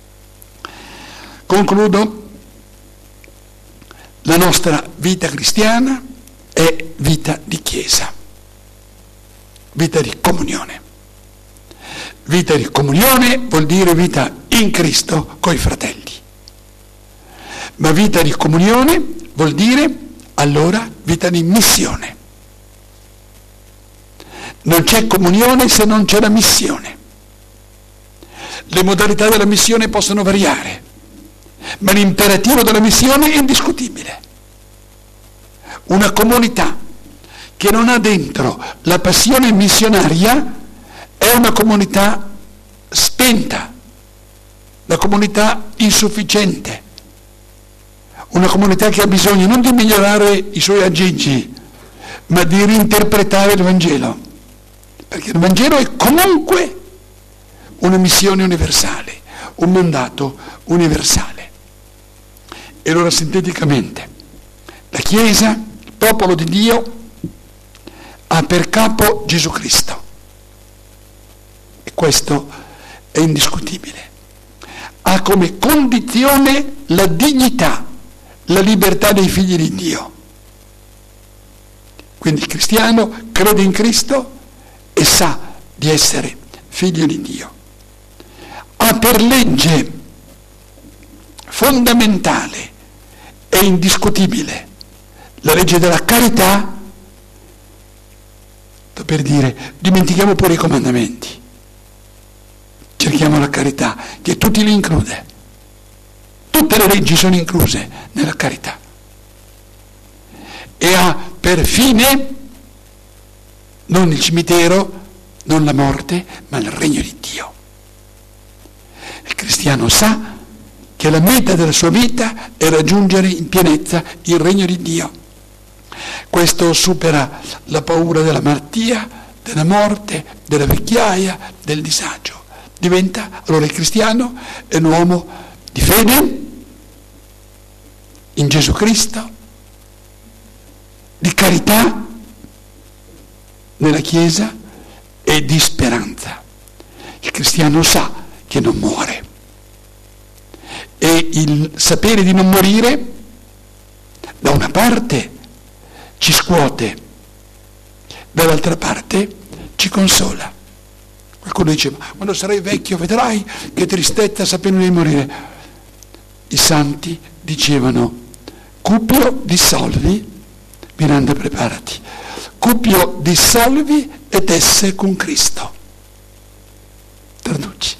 Concludo. La nostra vita cristiana è vita di chiesa, vita di comunione. Vita di comunione vuol dire vita in Cristo coi fratelli. Ma vita di comunione vuol dire allora vita di missione. Non c'è comunione se non c'è la missione. Le modalità della missione possono variare, ma l'imperativo della missione è indiscutibile. Una comunità che non ha dentro la passione missionaria è una comunità spenta, una comunità insufficiente, una comunità che ha bisogno non di migliorare i suoi aggeggi, ma di reinterpretare il Vangelo, perché il Vangelo è comunque una missione universale, un mandato universale. E allora sinteticamente, la Chiesa, il popolo di Dio, ha per capo Gesù Cristo. E questo è indiscutibile. Ha come condizione la dignità, la libertà dei figli di Dio. Quindi il cristiano crede in Cristo e sa di essere figlio di Dio. Ha per legge fondamentale e indiscutibile la legge della carità, per dire dimentichiamo pure i comandamenti, cerchiamo la carità che tutti li include. Tutte le leggi sono incluse nella carità e ha per fine non il cimitero, non la morte, ma il regno di Dio. Il cristiano sa che la meta della sua vita è raggiungere in pienezza il regno di Dio. Questo supera la paura della malattia, della morte, della vecchiaia, del disagio. Diventa, allora il cristiano è un uomo di fede in Gesù Cristo, di carità nella Chiesa e di speranza. Il cristiano sa che non muore e il sapere di non morire da una parte ci scuote, dall'altra parte ci consola. Qualcuno dice: ma quando sarai vecchio vedrai che tristezza sapendo di morire. I santi dicevano: Cupio dissolvi, Miranda preparati, Cupio dissolvi et esse con Cristo. Traduci.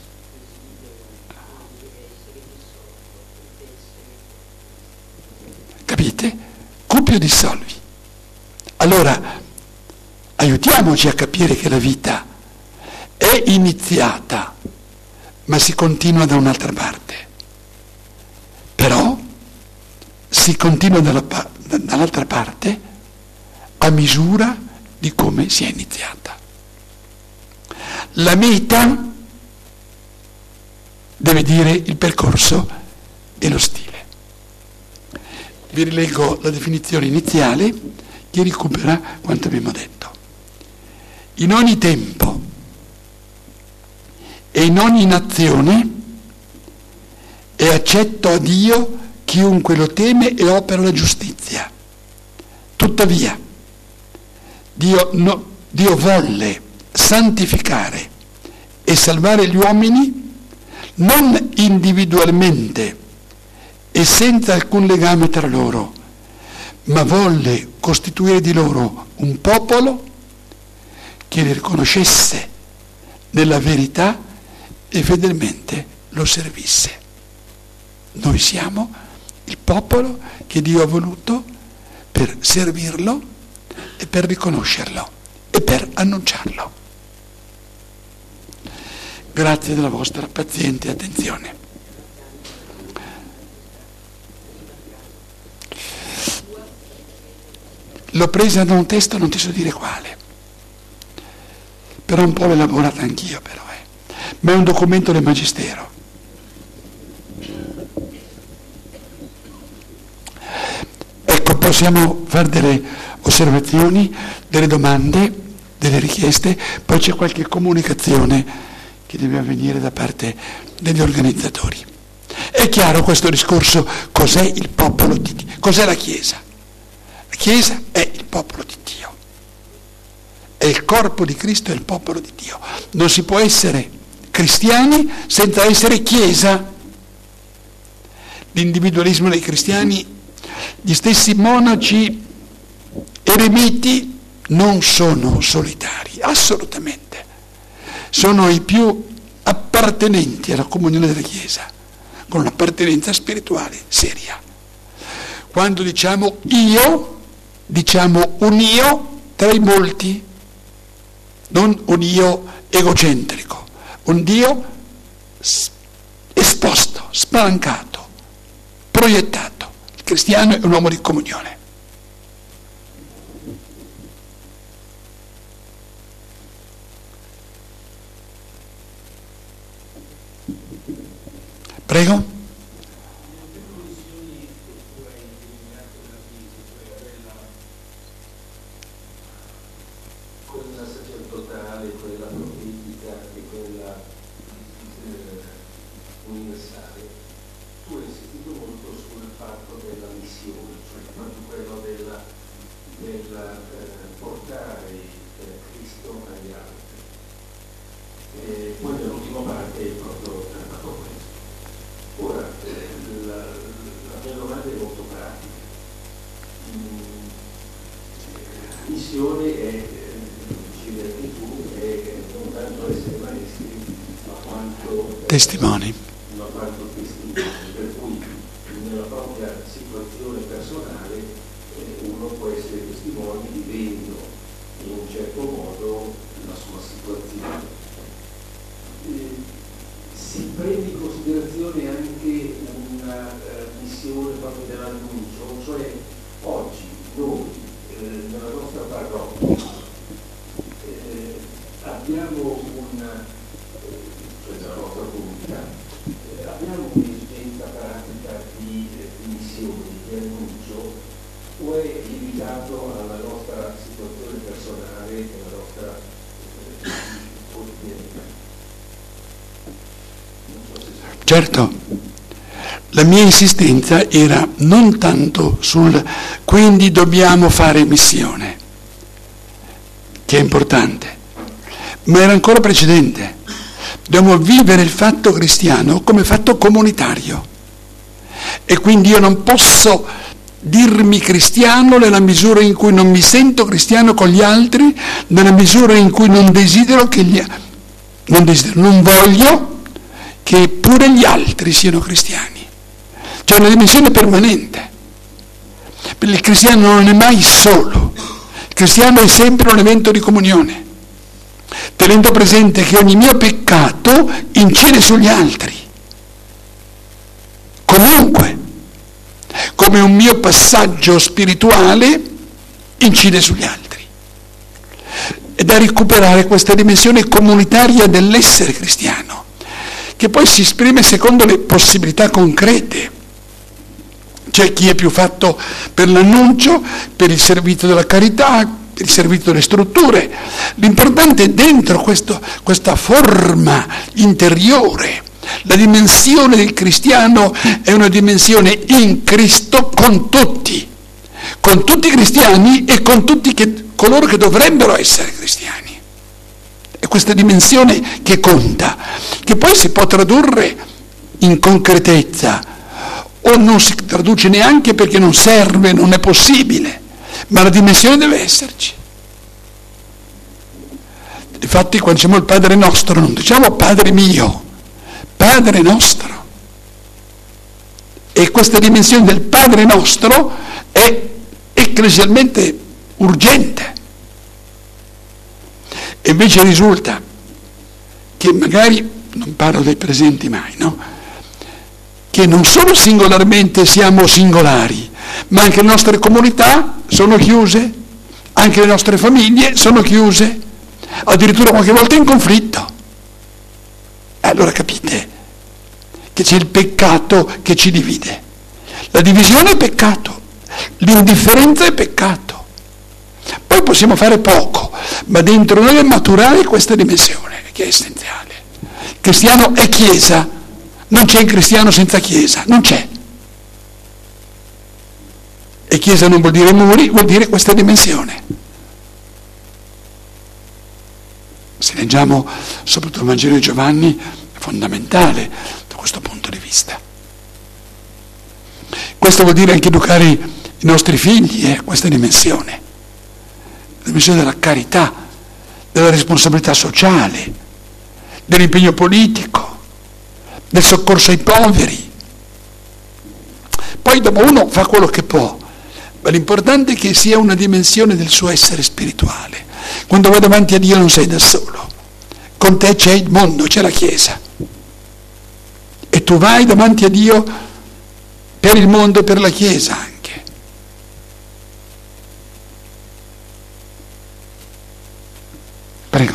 Capite? Cupio dissolvi. Allora, aiutiamoci a capire che la vita è iniziata, ma si continua da un'altra parte. Però si continua dalla, dall'altra parte a misura di come si è iniziata. La meta deve dire il percorso e lo stile. Vi rileggo la definizione iniziale che recupera quanto abbiamo detto. In ogni tempo e in ogni nazione è accetto a Dio chiunque lo teme e opera la giustizia. Tuttavia, Dio, no, Dio volle santificare e salvare gli uomini non individualmente e senza alcun legame tra loro, ma volle costituire di loro un popolo che li riconoscesse nella verità e fedelmente lo servisse. Noi siamo il popolo che Dio ha voluto per servirlo e per riconoscerlo e per annunciarlo. Grazie della vostra paziente attenzione. L'ho presa da un testo, non ti so dire quale, però un po' l'ho elaborata anch'io, però, eh. Ma è un documento del Magistero. possiamo fare delle osservazioni, delle domande, delle richieste, poi c'è qualche comunicazione che deve avvenire da parte degli organizzatori. È chiaro questo discorso, cos'è il popolo di Dio? Cos'è la Chiesa? La Chiesa è il popolo di Dio, è il corpo di Cristo, è il popolo di Dio. Non si può essere cristiani senza essere Chiesa. L'individualismo dei cristiani, gli stessi monaci eremiti non sono solitari, assolutamente. Sono i più appartenenti alla comunione della Chiesa, con un'appartenenza spirituale seria. Quando diciamo io, diciamo un io tra i molti, non un io egocentrico, un Dio esposto, spalancato, proiettato. Il cristiano è un uomo di comunione. Prego. Quella sacerdotale, quella profetica e quella eh, universale. Tu hai insistito molto sul fatto della missione, cioè proprio quello della, della eh, portare eh, Cristo agli altri. E poi nell'ultima parte è proprio trattato questo. Ora, eh, la, la mia domanda è molto pratica. Mm, missione è, dicevi anche tu, è non tanto essere maestri, ma quanto testimoni. Ma quanto testimoni, per cui nella propria situazione personale eh, uno può essere testimone vivendo in un certo modo la sua situazione. Eh, si prende in considerazione anche una uh, missione proprio dell'annuncio, cioè oggi noi eh, nella nostra parrocchia eh, abbiamo una, eh, cioè nella nostra comunità, eh, abbiamo un'esigenza pratica di, eh, di missione, di annuncio, o è limitato alla nostra situazione personale e alla nostra eh, quotidianità? Certo, la mia insistenza era non tanto sul quindi dobbiamo fare missione, che è importante, ma era ancora precedente. Dobbiamo vivere il fatto cristiano come fatto comunitario. E quindi io non posso dirmi cristiano nella misura in cui non mi sento cristiano con gli altri, nella misura in cui non desidero che gli non desidero, non voglio che pure gli altri siano cristiani. C'è una dimensione permanente. Perché il cristiano non è mai solo, il cristiano è sempre un elemento di comunione, tenendo presente che ogni mio peccato incide sugli altri, comunque, come un mio passaggio spirituale incide sugli altri. È da recuperare questa dimensione comunitaria dell'essere cristiano, che poi si esprime secondo le possibilità concrete. C'è chi è più fatto per l'annuncio, per il servizio della carità, per il servizio delle strutture. L'importante è dentro questo, questa forma interiore. La dimensione del cristiano è una dimensione in Cristo con tutti, con tutti i cristiani e con tutti che, coloro che dovrebbero essere cristiani. È questa dimensione che conta, che poi si può tradurre in concretezza, o non si traduce neanche perché non serve, non è possibile, ma la dimensione deve esserci. Infatti quando diciamo il Padre nostro non diciamo Padre mio, Padre nostro. E questa dimensione del Padre nostro è ecclesialmente urgente. E invece risulta che magari, non parlo dei presenti mai, no? Che non solo singolarmente siamo singolari, ma anche le nostre comunità sono chiuse, anche le nostre famiglie sono chiuse, addirittura qualche volta in conflitto. E allora capite che c'è il peccato che ci divide. La divisione è peccato, L'indifferenza è peccato. Poi possiamo fare poco, ma dentro noi è maturare questa dimensione che è essenziale. Il cristiano è chiesa, non c'è il cristiano senza chiesa, non c'è. E chiesa non vuol dire muri, vuol dire questa dimensione. Se leggiamo soprattutto il Vangelo di Giovanni, è fondamentale da questo punto di vista. Questo vuol dire anche educare i nostri figli a eh, questa dimensione, la dimensione della carità, della responsabilità sociale, dell'impegno politico, del soccorso ai poveri. Poi dopo uno fa quello che può, ma l'importante è che sia una dimensione del suo essere spirituale. Quando vai davanti a Dio non sei da solo, con te c'è il mondo, c'è la Chiesa, e tu vai davanti a Dio per il mondo e per la Chiesa anche. Prego.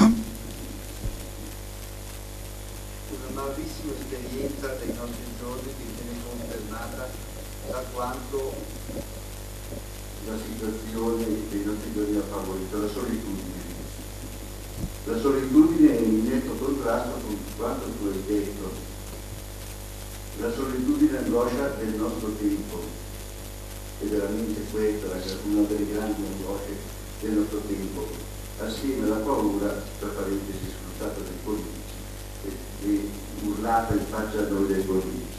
Una malissima esperienza dei nostri giorni che viene confermata da quanto la situazione dei nostri giorni ha favorito la solitudine. La solitudine è in netto contrasto con quanto tu hai detto. La solitudine è angoscia del nostro tempo, e veramente questa è una delle grandi angosce del nostro tempo, assieme alla paura, tra parentesi, sfruttata dai politici e, e urlata in faccia a noi dai politici.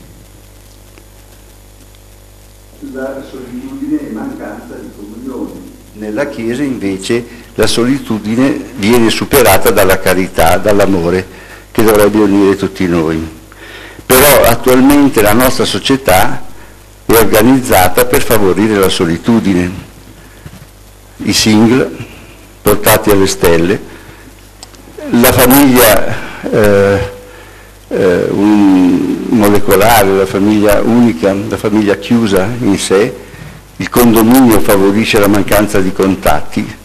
La solitudine è mancanza di comunione. Nella Chiesa invece la solitudine viene superata dalla carità, dall'amore che dovrebbe unire tutti noi. Però attualmente la nostra società è organizzata per favorire la solitudine. I single portati alle stelle, la famiglia eh, eh, un, molecolare, la famiglia unica, la famiglia chiusa in sé. Il condominio favorisce la mancanza di contatti,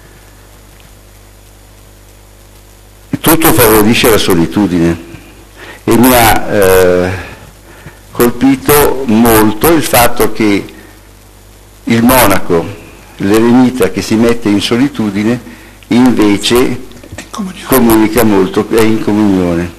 tutto favorisce la solitudine, e mi ha eh, colpito molto il fatto che il monaco, l'eremita che si mette in solitudine, invece comunica molto, è in comunione.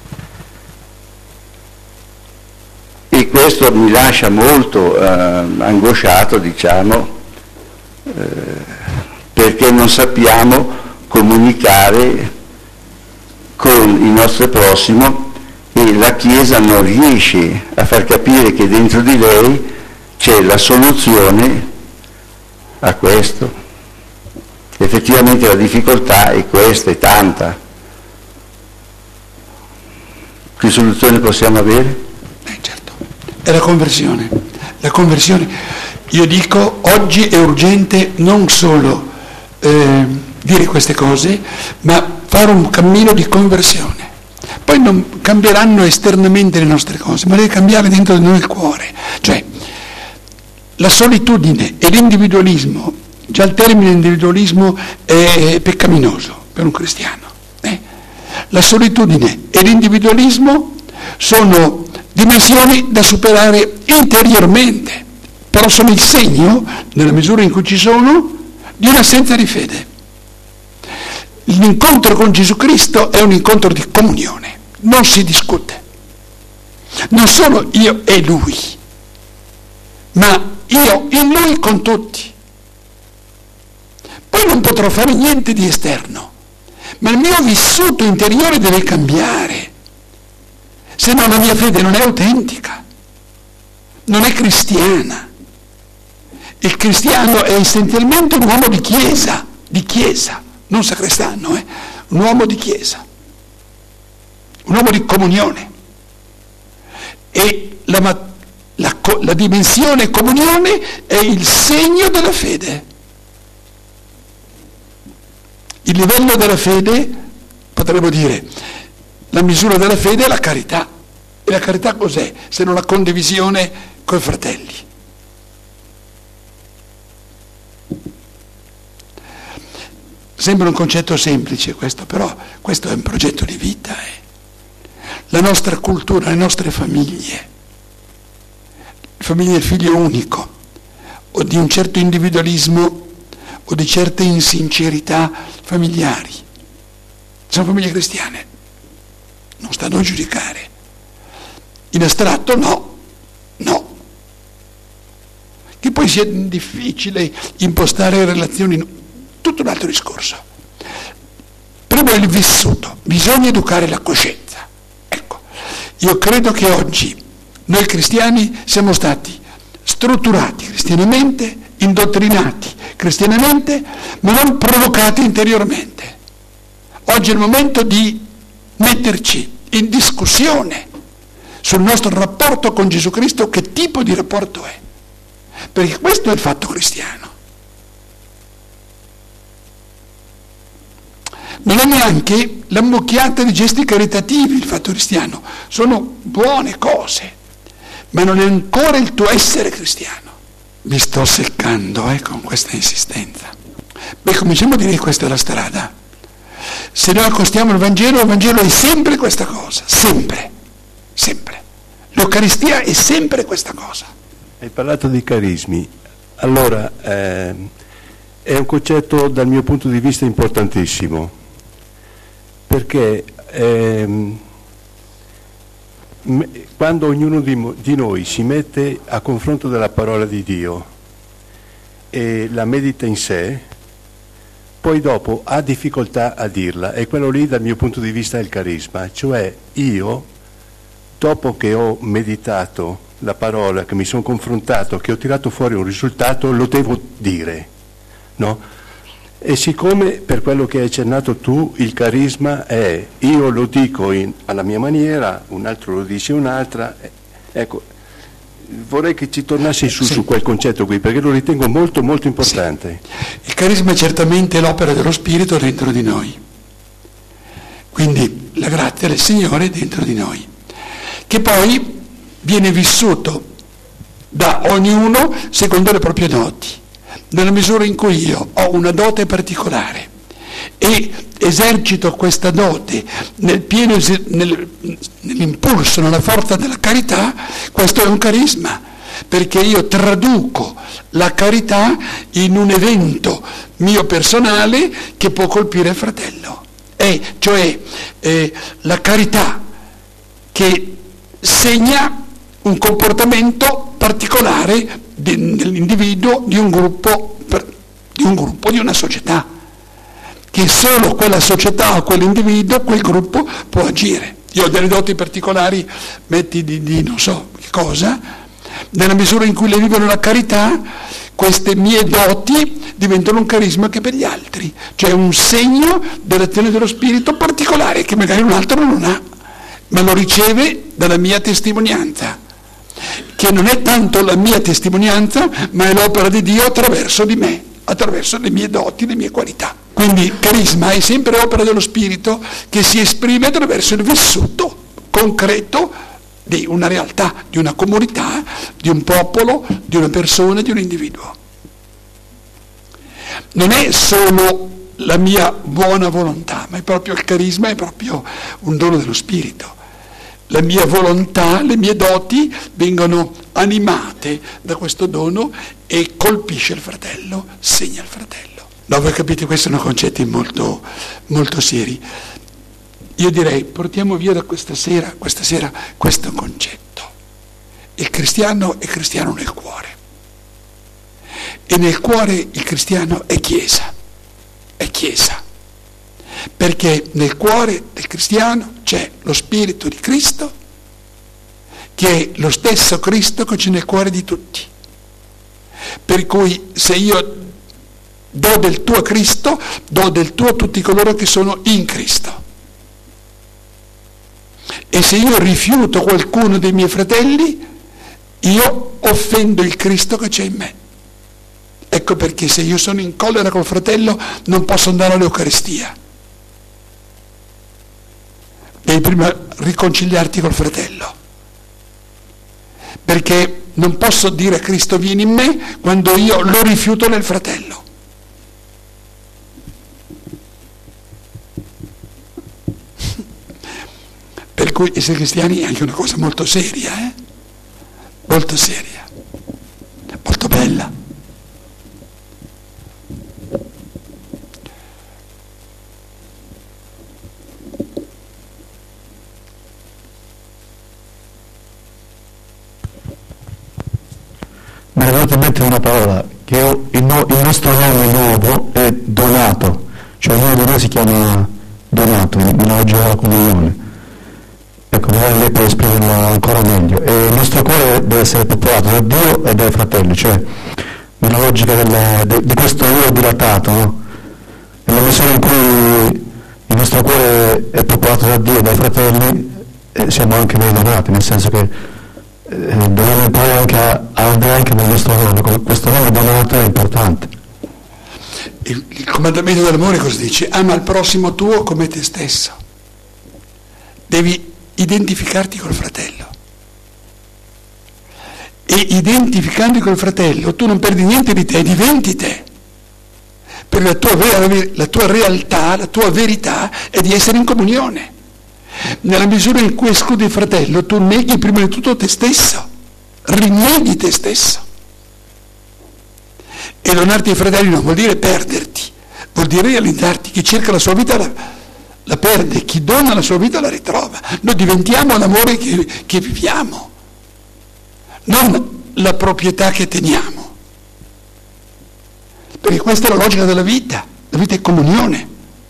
E questo mi lascia molto eh, angosciato, diciamo, eh, perché non sappiamo comunicare con il nostro prossimo, e la Chiesa non riesce a far capire che dentro di lei c'è la soluzione a questo. Effettivamente la difficoltà è questa, è tanta. Che soluzione possiamo avere? Eh, certo. È la conversione. La conversione, io dico, oggi è urgente non solo eh, dire queste cose, ma fare un cammino di conversione. Poi non cambieranno esternamente le nostre cose, ma deve cambiare dentro di noi il cuore. Cioè, la solitudine e l'individualismo, già il termine individualismo è peccaminoso per un cristiano. Eh? La solitudine e l'individualismo sono dimensioni da superare interiormente, però sono il segno, nella misura in cui ci sono, di un'assenza di fede. L'incontro con Gesù Cristo è un incontro di comunione, non si discute. Non solo io e Lui, ma io in Lui con tutti. Poi non potrò fare niente di esterno, ma il mio vissuto interiore deve cambiare. Se no la mia fede non è autentica, non è cristiana. Il cristiano è essenzialmente un uomo di chiesa, di chiesa, non sacrestano, eh? Un uomo di chiesa, un uomo di comunione. E la, la, la dimensione comunione è il segno della fede. Il livello della fede, potremmo dire, la misura della fede è la carità. E la carità cos'è? Se non la condivisione coi fratelli. Sembra un concetto semplice questo, però questo è un progetto di vita. Eh. La nostra cultura, le nostre famiglie, la famiglia del figlio unico, o di un certo individualismo o di certe insincerità familiari. Sono famiglie cristiane, non sta a noi giudicare. In astratto no, no. Che poi sia difficile impostare relazioni, tutto un altro discorso. Prima il vissuto, bisogna educare la coscienza. Ecco, io credo che oggi noi cristiani siamo stati strutturati cristianamente, indottrinati cristianamente, ma non provocati interiormente. Oggi è il momento di metterci in discussione sul nostro rapporto con Gesù Cristo, che tipo di rapporto è, perché questo è il fatto cristiano. Non è neanche l'ammucchiata di gesti caritativi il fatto cristiano, sono buone cose, ma non è ancora il tuo essere cristiano. Mi sto seccando eh, con questa insistenza. Beh, cominciamo a dire che questa è la strada. Se noi accostiamo il Vangelo, il Vangelo è sempre questa cosa, sempre, sempre. L'Eucaristia è sempre questa cosa. Hai parlato di carismi, allora eh, è un concetto dal mio punto di vista importantissimo, perché ehm, quando ognuno di, di noi si mette a confronto della parola di Dio e la medita in sé, poi dopo ha difficoltà a dirla, e quello lì dal mio punto di vista è il carisma, cioè io, dopo che ho meditato la parola, che mi sono confrontato, che ho tirato fuori un risultato, lo devo dire, no? E siccome, per quello che hai accennato tu, il carisma è io lo dico in, alla mia maniera, un altro lo dice un'altra, ecco, vorrei che ci tornassi su, sì. su quel concetto qui, perché lo ritengo molto molto importante. Sì. Il carisma è certamente l'opera dello Spirito dentro di noi, quindi la grazia del Signore dentro di noi, che poi viene vissuto da ognuno secondo le proprie doti. Nella misura in cui io ho una dote particolare e esercito questa dote nel pieno nel, nell'impulso, nella forza della carità, questo è un carisma, perché io traduco la carità in un evento mio personale che può colpire il fratello. È cioè eh, la carità che segna un comportamento particolare dell'individuo, di un gruppo, di un gruppo, di una società, che solo quella società o quell'individuo, quel gruppo può agire. Io ho delle doti particolari, metti di, di non so che cosa, nella misura in cui le vivono la carità, queste mie doti diventano un carisma che per gli altri, cioè un segno dell'azione dello Spirito particolare che magari un altro non ha, ma lo riceve dalla mia testimonianza, che non è tanto la mia testimonianza, ma è l'opera di Dio attraverso di me, attraverso le mie doti, le mie qualità. Quindi carisma è sempre opera dello Spirito che si esprime attraverso il vissuto concreto di una realtà, di una comunità, di un popolo, di una persona, di un individuo. Non è solo la mia buona volontà, ma è proprio il carisma, è proprio un dono dello Spirito. La mia volontà, le mie doti vengono animate da questo dono e colpisce il fratello, segna il fratello. No, voi capite, questi sono concetti molto, molto seri. Io direi, portiamo via da questa sera, questa sera questo concetto. Il cristiano è cristiano nel cuore. E nel cuore il cristiano è Chiesa. È Chiesa. Perché nel cuore del cristiano c'è lo Spirito di Cristo, che è lo stesso Cristo che c'è nel cuore di tutti. Per cui se io do del tuo a Cristo, do del tuo a tutti coloro che sono in Cristo. E se io rifiuto qualcuno dei miei fratelli, io offendo il Cristo che c'è in me. Ecco perché se io sono in collera col fratello non posso andare all'Eucaristia. Devi prima riconciliarti col fratello, perché non posso dire a Cristo vieni in me quando io lo rifiuto nel fratello. Per cui essere cristiani è anche una cosa molto seria, eh? Molto seria, molto bella. venuta in mente una parola, che il, no, il nostro nome nuovo è Donato, cioè il nome di noi si chiama Donato, nella logica della comunione. Ecco, magari lei può esprimerlo ancora meglio. E il nostro cuore deve essere popolato da Dio e dai fratelli, cioè nella logica della, de, di questo io dilatato, no? Nella misura in cui il nostro cuore è popolato da Dio e dai fratelli, eh, siamo anche noi donati, nel senso che eh, dobbiamo imparare anche a, a andare anche nel nostro nome. Questo nome donato è importante. Il, il comandamento dell'amore cosa dice? Ama il prossimo tuo come te stesso. Devi identificarti col fratello. E identificando col fratello tu non perdi niente di te, diventi te. Perché la tua, vera, la tua realtà, la tua verità è di essere in comunione. Nella misura in cui escludi il fratello, tu neghi prima di tutto te stesso, rinneghi te stesso. E donarti ai fratelli non vuol dire perderti, vuol dire realizzarti. Chi cerca la sua vita la, la perde, chi dona la sua vita la ritrova. Noi diventiamo l'amore che, che viviamo, non la proprietà che teniamo. Perché questa è la logica della vita, la vita è comunione.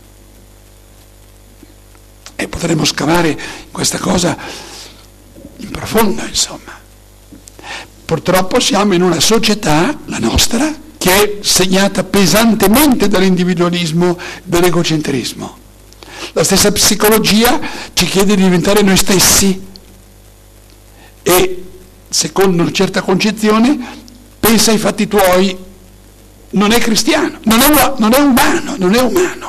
E potremo scavare in questa cosa in profondo, insomma. Purtroppo siamo in una società, la nostra, che è segnata pesantemente dall'individualismo, dall'egocentrismo. La stessa psicologia ci chiede di diventare noi stessi e, secondo una certa concezione, pensa ai fatti tuoi. Non è cristiano, non è, non è umano, non è umano.